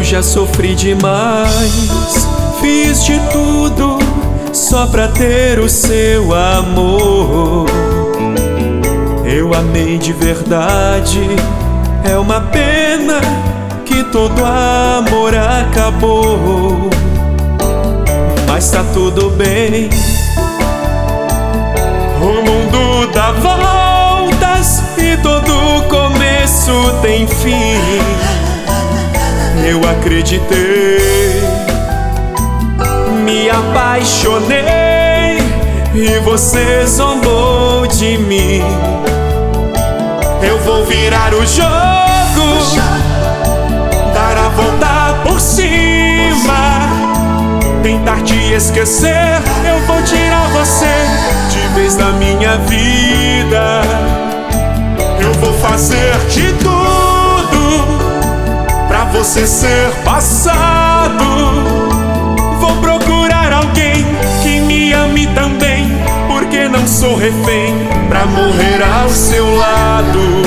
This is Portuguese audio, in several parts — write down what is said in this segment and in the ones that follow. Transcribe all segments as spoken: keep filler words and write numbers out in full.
Eu já sofri demais, fiz de tudo só pra ter o seu amor. Eu amei de verdade, é uma pena que todo amor acabou. Mas tá tudo bem, o mundo dá voltas e todo começo tem fim. Eu acreditei, me apaixonei e você zombou de mim. Eu vou virar o jogo, dar a volta por cima, tentar te esquecer. Eu vou tirar você de vez da minha vida. Eu vou fazer de tudo pra você ser passado. Vou procurar alguém que me ame também, porque não sou refém pra morrer ao seu lado.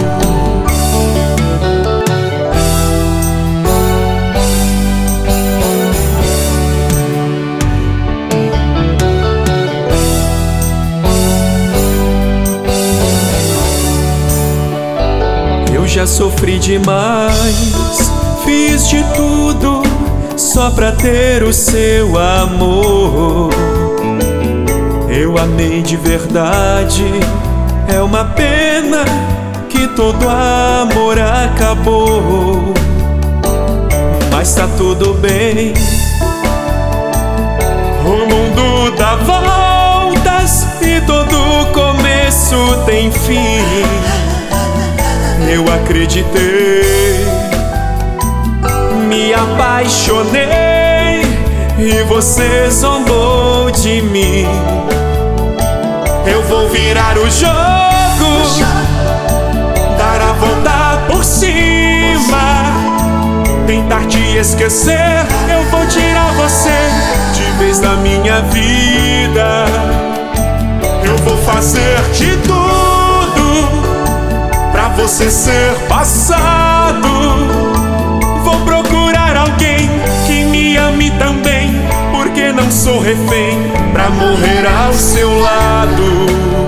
Eu já sofri demais, fiz de tudo só pra ter o seu amor. Eu amei de verdade, é uma pena que todo amor acabou. Mas tá tudo bem, o mundo dá voltas e todo começo tem fim. Eu acreditei, me apaixonei e você zombou de mim. Eu vou virar o jogo, dar a volta por cima, tentar te esquecer. Eu vou tirar você de vez da minha vida. Eu vou fazer de tudo pra você ser passado. Vou procurar alguém que me ame também, porque não sou refém pra morrer ao seu lado.